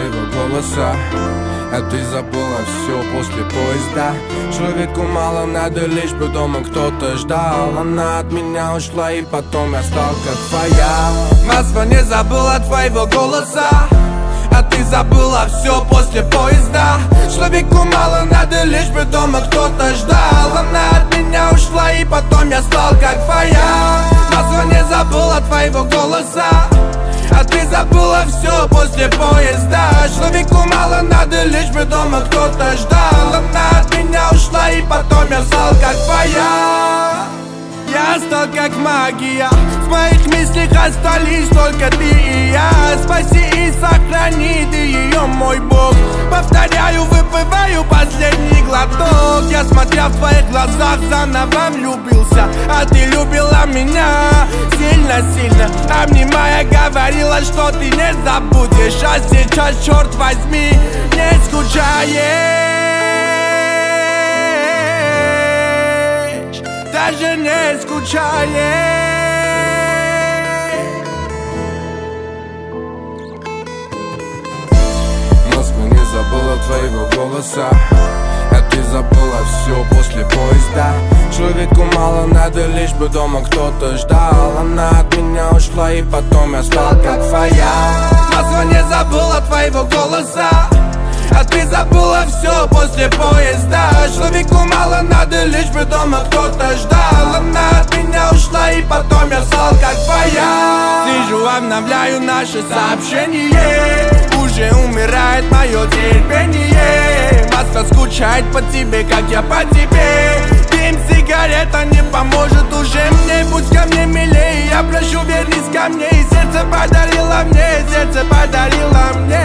твоего голоса, а ты забыла все после поезда. Человеку мало надо, лишь бы дома кто-то ждал. Она от меня ушла, и потом я стал как твоя. Москва не забыла твоего голоса, а ты забыла все после поезда. Человеку мало надо, лишь бы дома кто-то ждал. Она от меня ушла, и потом я стал как твоя. Москва не забыла твоего голоса, а ты забыла все после поезда. Человеку мало надо, лишь бы дома кто-то ждал. Она от меня ушла, и потом я стал как твоя. Я стал как магия, в моих мыслях остались только ты и я. Спаси и сохрани ты ее, мой Бог. Повторяю, выпиваю последний глоток. Я, смотря в твоих глазах, заново влюбился. А ты любила меня сильно-сильно, обнимая, говорила, что ты не забудешь. А сейчас, черт возьми, не скучаешь. Даже не скучаешь. Москва не забыла твоего голоса, а ты забыла все после поезда. Человеку мало надо, лишь бы дома кто-то ждал. Она от меня ушла, и потом я стал как твоя. Москва не забыла твоего голоса, а ты забыла все после поезда. Человеку мало надо, лишь бы дома кто-то ждал. Она от меня ушла, и потом я стал как твоя. Сижу, обновляю наши сообщения. Уже умирает мое терпение. Москва скучает по тебе, как я по тебе. Дым, сигарета не поможет уже мне. Будь ко мне милее, я прошу, вернись ко мне. И сердце подарила мне, сердце подарила мне.